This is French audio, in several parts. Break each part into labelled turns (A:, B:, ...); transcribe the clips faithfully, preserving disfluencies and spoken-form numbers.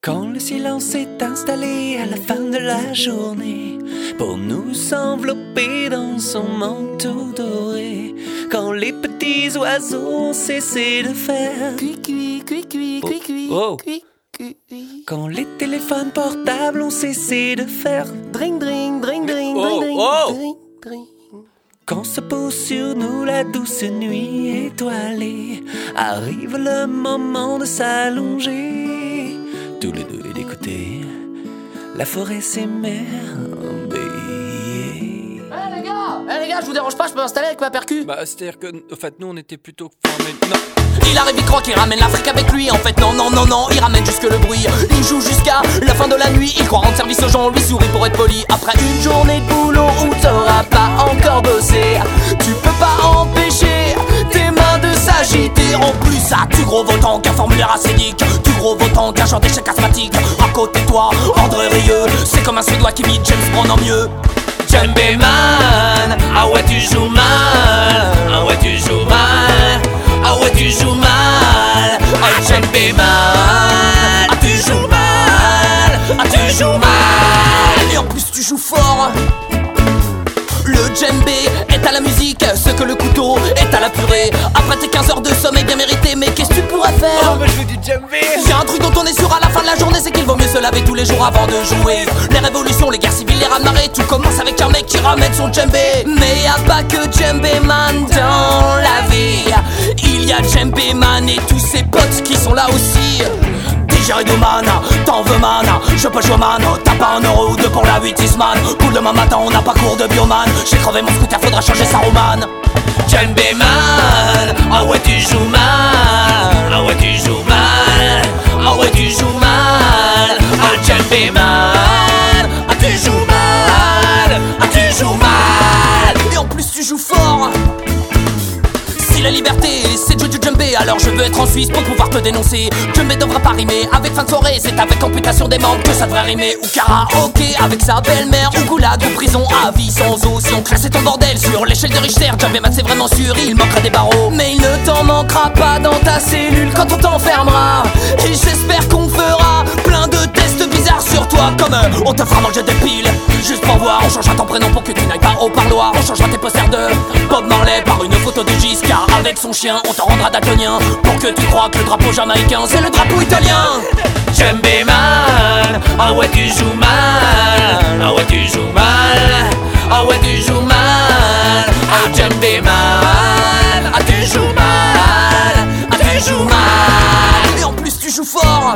A: Quand le silence s'est installé à la fin de la journée pour nous envelopper dans son manteau doré, quand les petits oiseaux ont cessé de faire
B: cui cui cui cui cui cui
A: oh.
B: cui cui cui,
A: quand les téléphones portables ont cessé de faire
B: dring dring dring dring
A: oh.
B: dring dring
A: Oh.
B: dring dring.
A: Quand se pose sur nous la douce nuit étoilée, arrive le moment de s'allonger, tous les deux et d'écouter la forêt s'émerveiller.
B: Eh les gars, eh les gars, je vous dérange pas, je peux m'installer avec ma percu?
C: Bah, c'est-à-dire que, en fait, nous on était plutôt formés. Non.
B: Il arrive, il croque, il ramène l'Afrique avec lui. En fait non, non, non, non, il ramène jusque le bruit. Il joue jusqu'à la fin de la nuit. Il croit rendre service aux gens, on lui sourit pour être poli. Après une journée de boulot où t'auras pas encore bossé, tu peux pas empêcher tes mains de s'agiter. En plus ça tue gros votant qu'un formulaire acédique, tu gros votant qu'un genre d'échec asthmatique. À côté de toi, André Rieu, c'est comme un Suédois qui imite James Brown en mieux.
A: Djembé man, ah ouais tu joues mal, ah ouais tu joues mal, ah ouais tu joues mal, ah Djembé man, ah tu joues mal, ah tu joues mal.
B: Et en plus tu joues fort. Le djembé est à la musique ce que le couteau est à la purée. Après tes quinze heures de sommeil bien mérité, mais qu'est-ce que tu pourrais faire?
A: Oh bah je veux du djembé.
B: J'ai un truc dont on est sûr à la fin de la journée, c'est qu'il vaut mieux se laver tous les jours avant de jouer. Les révolutions, les guerres civiles, les raz-de-marée, tout commence avec un mec qui ramène son djembé. Mais y a pas que djembé man dans la vie, il y a djembé man et tous ses potes qui sont là aussi. Digérido man, t'en veux man, je peux jouer man, t'as pas un euro ou deux pour la huitis man. Cool demain matin on n'a pas cours de bioman, j'ai crevé mon scooter, faudra changer sa romane.
A: Djembé man, ah ouais tu joues mal, ah ouais tu joues mal, ah ouais tu joues mal, ah Djembé man, ah tu joues mal, ah tu joues mal.
B: Et en plus tu joues fort. Si la liberté c'est de jouer du djembé, alors je veux être en Suisse pour pouvoir te dénoncer. Djembé devrait pas rimer avec fin de soirée, c'est avec amputation des membres que ça devrait rimer. Ou karaoké avec sa belle-mère, ou goulag ou prison à vie sans eau. Si on classait ton bordel sur l'échelle de Richter, Djembé man c'est vraiment sûr, il manquera des barreaux. Mais il ne t'en manquera pas dans ta cellule quand on t'enfermera. Et j'espère qu'on fera plein de tests bizarres sur toi, comme euh, on te fera manger des piles juste pour voir. On changera ton prénom pour que tu n'ailles pas au parloir. On changera tes posters de Bob Marley par une photo de Giscard avec son chien. On t'en rendra daltonien pour que tu crois que le drapeau jamaïcain c'est le drapeau italien.
A: Djembé man, ah ouais tu joues mal, ah ouais tu joues mal, ah ouais tu joues mal, ah Djembé man, ah tu joues mal, ah tu joues mal.
B: Et en plus tu joues fort.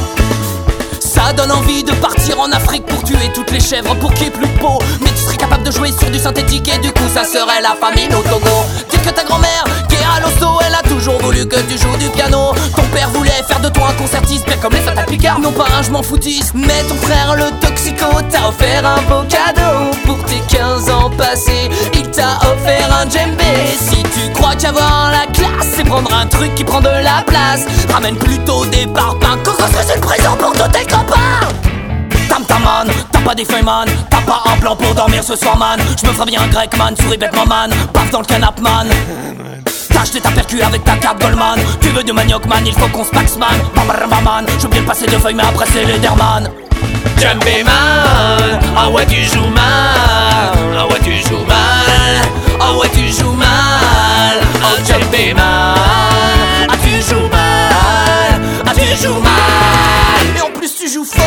B: Ça donne envie de partir en Afrique pour tuer toutes les chèvres pour qu'il y ait plus de peau. Mais tu serais capable de jouer sur du synthétique et du coup ça serait la famine au Togo. Dites que ta grand-mère qui est à l'hosto, elle a toujours voulu que tu joues du piano. Ton père voulait faire de toi un concertiste, bien comme les Fata Picard. Non pas un je m'en foutiste, mais ton frère le toxico t'a offert un beau cadeau. Pour tes quinze ans passés, il t'a offert un djembé. Si tu crois qu'avoir la classe c'est prendre un truc qui prend de la place, ramène plutôt des parpaings qu'on construise une prison pour tous tes copains. Tam tam man, t'as pas des feuilles man, t'as pas un plan pour dormir ce soir man. Je me ferais bien un grec man, souris bêtement man, paf dans le canap man. T'as acheté ta percu avec ta carte Goldman, tu veux du manioc man, il faut qu'on se paxe man. Bam man, j'ai bien passé deux feuilles mais après c'est les derman.
A: Djembé man, ah ouais tu joues mal, ah ouais tu joues mal, ah ouais tu joues mal, ah Djembé man, ah tu joues mal, ah tu joues mal.
B: Et en plus tu joues fort.